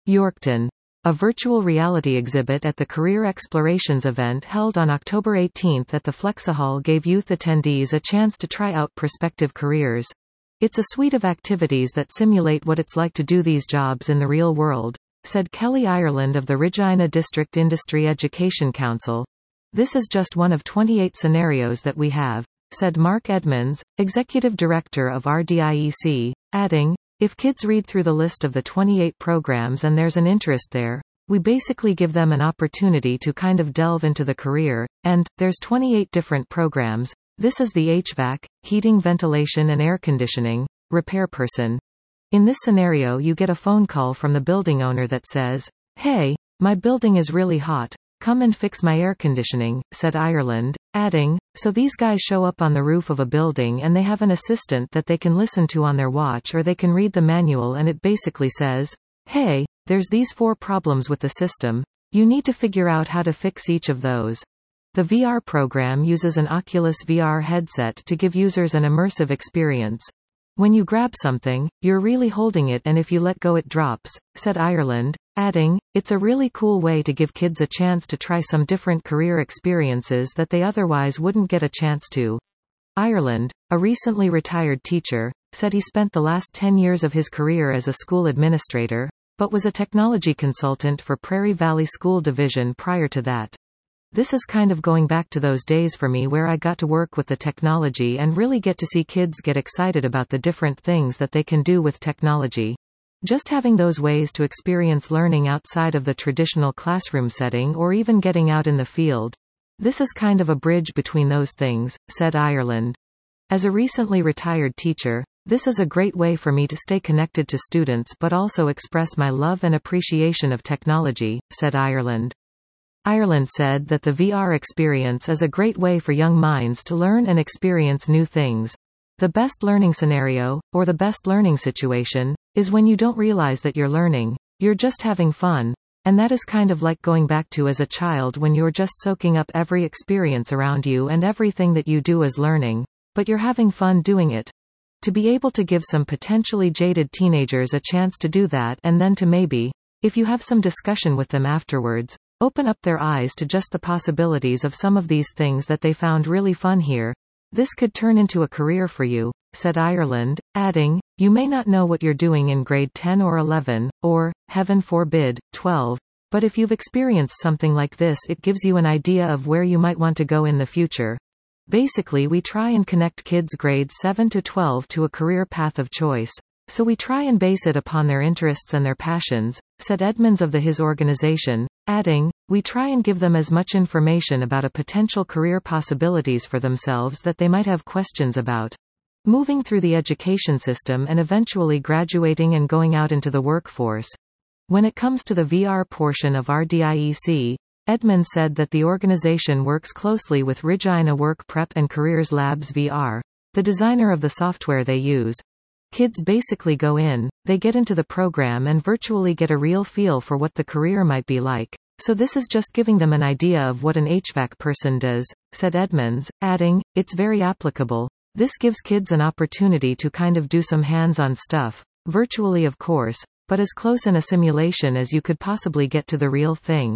Yorkton. A virtual reality exhibit at the Career Explorations event held on October 18 at the Flexahall gave youth attendees a chance to try out prospective careers. It's a suite of activities that simulate what it's like to do these jobs in the real world, said Kelly Ireland of the Regina District Industry Education Council. This is just one of 28 scenarios that we have, said Mark Edmonds, Executive Director of RDIEC, adding, if kids read through the list of the 28 programs and there's an interest there, we basically give them an opportunity to kind of delve into the career, and there's 28 different programs. This is the HVAC, heating, ventilation and air conditioning, repair person. In this scenario you get a phone call from the building owner that says, hey, my building is really hot. Come and fix my air conditioning, said Ireland, adding, so these guys show up on the roof of a building and they have an assistant that they can listen to on their watch, or they can read the manual and it basically says, hey, there's these 4 problems with the system. You need to figure out how to fix each of those. The VR program uses an Oculus VR headset to give users an immersive experience. When you grab something, you're really holding it, and if you let go it drops, said Ireland, adding, it's a really cool way to give kids a chance to try some different career experiences that they otherwise wouldn't get a chance to. Ireland, a recently retired teacher, said he spent the last 10 years of his career as a school administrator, but was a technology consultant for Prairie Valley School Division prior to that. This is kind of going back to those days for me where I got to work with the technology and really get to see kids get excited about the different things that they can do with technology. Just having those ways to experience learning outside of the traditional classroom setting or even getting out in the field. This is kind of a bridge between those things, said Ireland. As a recently retired teacher, this is a great way for me to stay connected to students but also express my love and appreciation of technology, said Ireland. Ireland said that the VR experience is a great way for young minds to learn and experience new things. The best learning scenario, or the best learning situation, is when you don't realize that you're learning, you're just having fun, and that is kind of like going back to as a child when you're just soaking up every experience around you and everything that you do is learning, but you're having fun doing it. To be able to give some potentially jaded teenagers a chance to do that and then to maybe, if you have some discussion with them afterwards, open up their eyes to just the possibilities of some of these things that they found really fun here. This could turn into a career for you, said Ireland, adding, you may not know what you're doing in grade 10 or 11, or, heaven forbid, 12, but if you've experienced something like this it gives you an idea of where you might want to go in the future. Basically we try and connect kids grades 7 to 12 to a career path of choice. So we try and base it upon their interests and their passions, said Edmonds of his organization, adding, we try and give them as much information about a potential career possibilities for themselves that they might have questions about. Moving through the education system and eventually graduating and going out into the workforce. When it comes to the VR portion of RDIEC, Edmonds said that the organization works closely with Regina Work Prep and Careers Labs VR, the designer of the software they use. Kids basically go in, they get into the program and virtually get a real feel for what the career might be like. So this is just giving them an idea of what an HVAC person does, said Edmonds, adding, it's very applicable. This gives kids an opportunity to kind of do some hands-on stuff, virtually of course, but as close in a simulation as you could possibly get to the real thing.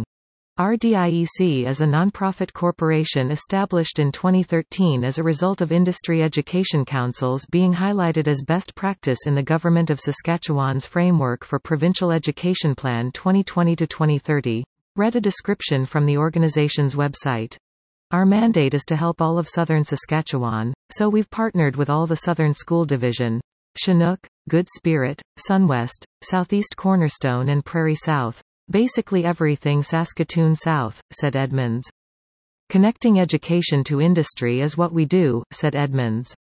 RDIEC is a nonprofit corporation established in 2013 as a result of industry education councils being highlighted as best practice in the Government of Saskatchewan's framework for Provincial Education Plan 2020-2030. Read a description from the organization's website. Our mandate is to help all of southern Saskatchewan, so we've partnered with all the Southern School Division, Chinook, Good Spirit, Sunwest, Southeast Cornerstone and Prairie South. Basically everything Saskatoon South, said Edmonds. Connecting education to industry is what we do, said Edmonds.